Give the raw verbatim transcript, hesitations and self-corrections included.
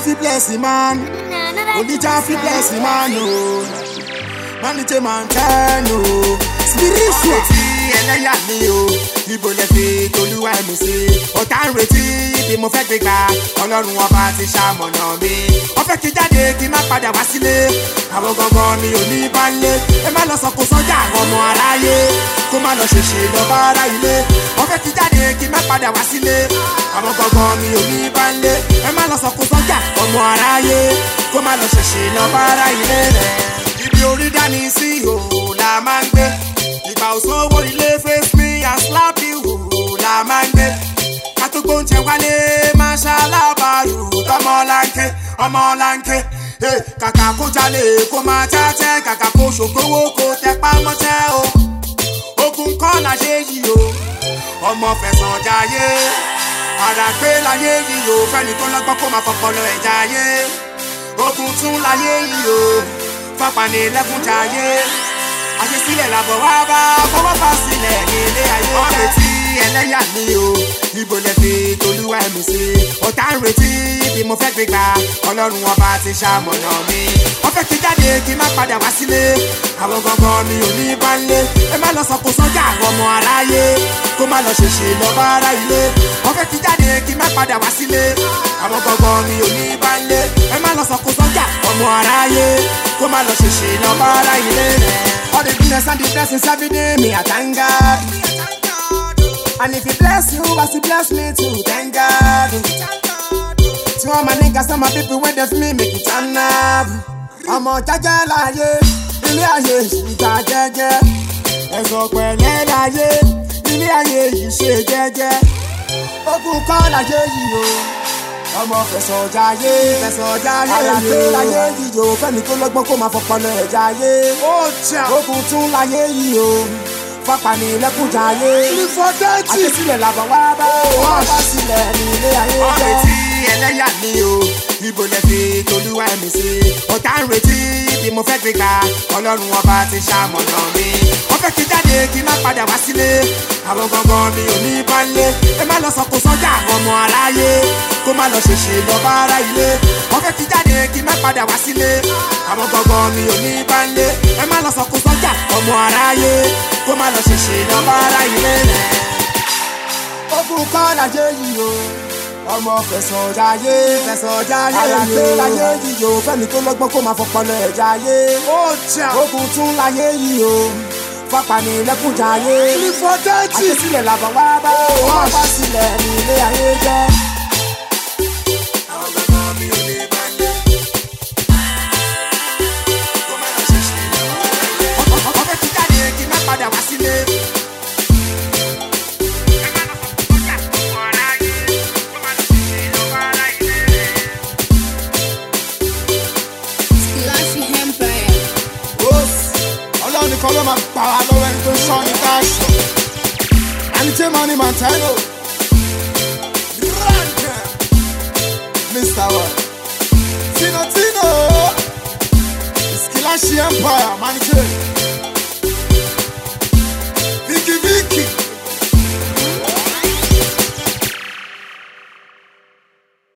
fi bless the man. Only Jah fi bless the man, oh. Man it's a man turn, oh. Spiritual. Ẹlẹ́yà mi o, ibo lẹ fi tolúwa mi sí. Ọ̀tá ń retí bí mo fẹ́ gbé gbà, Ọlọ́run ọba ti ṣamọ̀nà mi. Wọ́n fẹ́ kí jáde kí n má padà wá sílé. Àwọn gangan mi ò ní bá lé. Ẹ má lọ sọ kó sọ́jà àwọn ọmọ aráyé. Kó má lọ ṣèṣe lọ bá ara ilé. Wọ́n fẹ́ kí jáde kí n má padà wá sílé. Àwọn gangan mi ò ní bá lé. Ẹ má lọ sọ kó sọ́jà ọmọ aráyé. Kó má lọ ṣèṣe lọ bá ara ilé rẹ̀. Ibi orí dání sí ìhòòhò la máa ń gbé. Ìgbà òṣòwò ilé face me and slap you la máa ń gbé. Kátó gbóúnjẹ wálé máa ṣalábàárù tọmọ láńké ọmọ láńké. Kàkà kó jalè kó máa tẹ́tẹ́, kàkà kó ṣòkòwò kó tẹpá mọ́ṣẹ́ o. Ogun kọ́ láyé yìí o, ọmọ fẹ̀sọ̀ jayé. Àrà pé láyé yìí o, fẹ́ni tó lọ́gbọ́n kó máa fọpọlọ ẹ̀ jayé. Ogun tún láyé yìí o, fapani lẹ́kùn jayé. Ayé sílẹ̀ làbọ̀ wá bá fọwọ́ fà sílẹ̀ ní ilé ayé. Wọ́n retí ẹlẹ́yà mi o, ibo lẹ fi tolúwa mi sí. Ọ̀tá ń retí bí mo fẹ́ gbé gbà, Ọlọ́run ọba ti ṣamọ̀nà mi. Wọ́n fẹ́ kí jáde kí n má padà wá sílé. Àwọn gangan mi ò ní bá ń lé. Ẹ má lọ sọ kó sọ́jà àwọn ọmọ aráyé. Kó má lọ ṣèṣe lọ bá ara ilé. Wọ́n fẹ́ kí jáde kí n má padà wá sílé. Àwọn gangan mi ò ní bá ń lé. Ẹ má lọ sọ kó sọ́jà ọmọ aráyé. Kó má lọ ṣèṣe lọ bá ara ilé rẹ̀. All the goodness and the blessings every day, me I thank God. And if he bless you, as he bless me too, thank God. To all my niggas and my people wait for me, make it turn up. I'm on jaja láyé, ilé ayé yìí ta jẹ́jẹ́. Ẹ̀sọ̀ pẹ̀lẹ́ láyé, ilé ayé yìí ṣe jẹ́jẹ́. Ogun kọ́ láyé yìí o, ọmọ fẹ̀sọ̀ jayé, fẹ̀sọ̀ jayé. Àyàgbé láyé yìí o, fẹ́ni tó lọ́gbọ́n kó máa fọpọlọ ẹ̀ jayé. Ogun tún láyé yìí o, fapani lẹ́kùn jayé. Àkẹsílẹ̀ làbọ̀ wá bá, wọ́n bá sílẹ̀ ní ilé ayé jẹ́. Wọ́n retí ẹlẹ́yà mi o, ibo lẹ fi tolúwa mi sí. Ọ̀tá ń retí bí mo fẹ́ gbé gbà, Ọlọ́run ọba ti ṣamọ̀nà mi. Wọ́n fẹ́ kí jáde kí n má padà wá sílé. Àwọn gangan mi ò ní bá ń lé. Ẹ má lọ sọ kó sọ́jà àwọn ọmọ aráyé. Kó má lọ ṣèṣe lọ bá ara ilé. Wọ́n fẹ́ kí jáde kí n má padà wá sílé. Àwọn gangan mi ò ní bá ń lé. Ẹ má lọ sọ kó sọ́jà ọmọ aráyé. Kó má lọ ṣèṣe lọ bá ara ilé rẹ̀. Ogun kọ́ láyé yìí o, ọmọ fẹ̀sọ̀ jayé, fẹ̀sọ̀ jayé. Àyàgbé láyé yìí o, fẹ́ni tó lọ́gbọ́n kó máa fọpọlọ ẹ̀ jayé. Ogun tún láyé yìí o, fapani lẹ́kùn jayé. Àkẹsílẹ̀ làbọ̀ wá bá, wọ́n bá sílẹ̀ ní ilé ayé jẹ́. Àwọn gangan mi ò ní bá ń lé. Kó má lọ ṣèṣe lọ bá ara ilé. Wọ́n fẹ́ kí jáde kí n má padà wá sílé. Kọ́ ló máa gbà wá lọ́wọ́ ẹni tó ń sọ ní káàṣì. Ẹni tí màá ní Montano. mister One. Tino Tino. Skilashi Empire, man.